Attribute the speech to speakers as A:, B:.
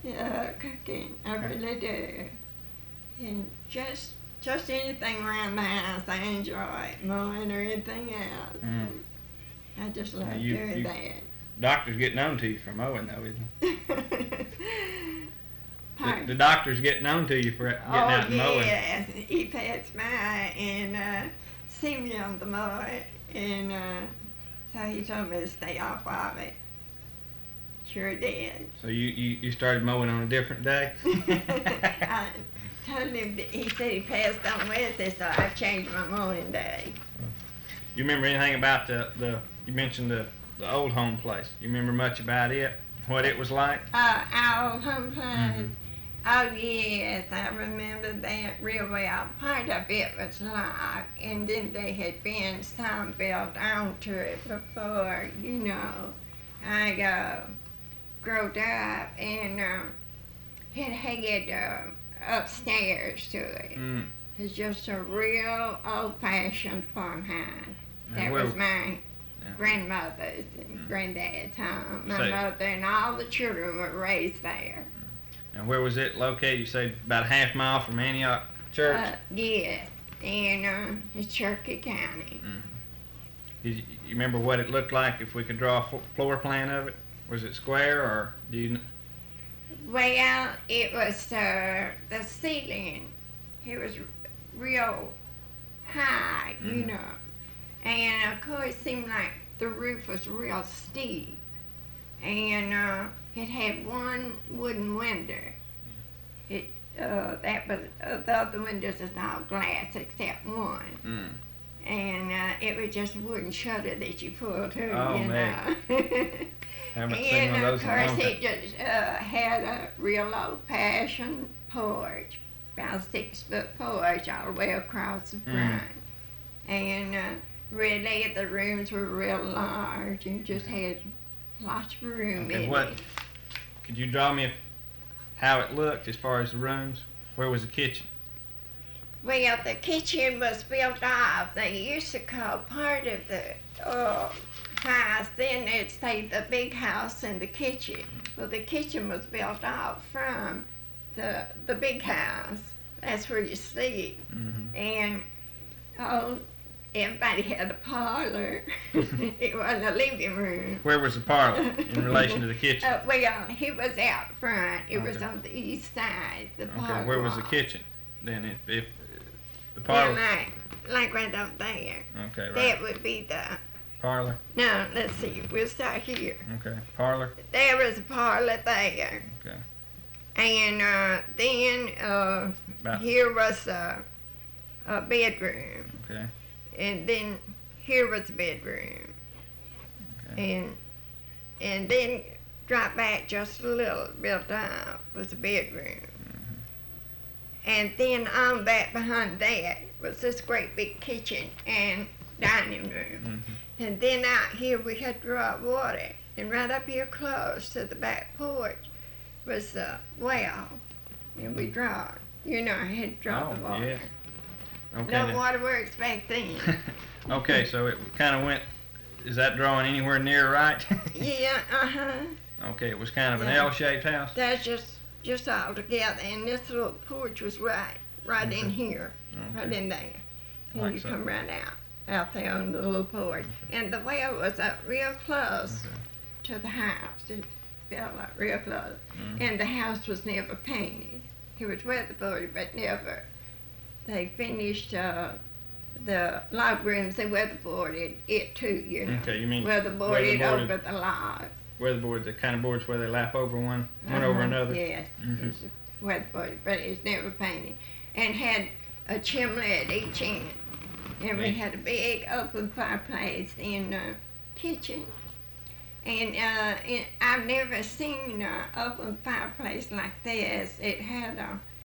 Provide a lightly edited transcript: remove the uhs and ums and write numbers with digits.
A: cooking. I really do. And just anything around the house, I enjoy mowing or anything else. I just love doing that.
B: Doctor's getting on to you for mowing, though, isn't
A: he?
B: The doctor's getting on to you for getting out and mowing.
A: Yes, he passed by and seen me on the mower, and so he told me to stay off of it. Sure did.
B: So you started mowing on a different day?
A: I told him that he said he passed on Wednesday, so I've changed my mowing day.
B: You remember anything about you mentioned the old home place? You remember much about it? What it was like?
A: Our old home place? Oh yes, I remember that real well. Part of it was log, and then there had been some built onto it before, I growed up, and it had upstairs to it. It's just a real old-fashioned farmhouse. That was my grandmother's and granddad's home. My mother and all the children were raised there.
B: And where was it located? You say about a half mile from Antioch Church?
A: Yes, in Cherokee County.
B: You remember what it looked like, if we could draw a floor plan of it? Was it square, or do you...
A: Well, it was the ceiling. It was real high, And of course, it seemed like the roof was real steep. And it had one wooden window. The other windows is all glass except one. And it was just a wooden shutter that you pulled to,
B: man.
A: And of course, it just had a real old-fashioned porch, about a 6-foot porch all the way across the front. And really, the rooms were real large and just had lots of room in it.
B: Could you draw me how it looked as far as the rooms? Where was the kitchen?
A: Well, the kitchen was built off. They used to call part of the house, then they'd say the big house and the kitchen. Well, the kitchen was built off from the big house. That's where you sleep. And everybody had a parlor. It wasn't a living room.
B: Where was the parlor in relation to the kitchen?
A: Well, he was out front. It was on the east side. The parlor.
B: Where was the kitchen then? If the parlor.
A: Like right up there.
B: Okay, right.
A: That would be the
B: parlor.
A: No, let's see. We'll start here.
B: Okay, parlor.
A: There was a parlor there.
B: Okay.
A: And then here was a bedroom.
B: Okay.
A: And then here was a bedroom. Okay. And then drop back just a little, built up, was a bedroom. And then on that, behind that, was this great big kitchen and dining room. And then out here we had to draw water. And right up here close to the back porch was a well. And we drawed. I had to draw the water.
B: Yes. Okay,
A: no waterworks back then.
B: Okay, so it kind of went, is that drawing anywhere near right?
A: Yeah,
B: Okay, it was kind of an L-shaped house?
A: That's just all together, and this little porch was right in here, right in there. And you come right out there on the little porch. And the well was up real close to the house. It felt like real close. And the house was never painted. It was weatherboarded, but never. They finished the log rooms, they weatherboarded it too,
B: Okay, you mean
A: weatherboarded over the log.
B: Weatherboard, the kind of boards where they lap over one over another?
A: Yes, it's weatherboarded, but it's never painted. And had a chimney at each end. And we had a big open fireplace in the kitchen. And I've never seen an open fireplace like this. It had a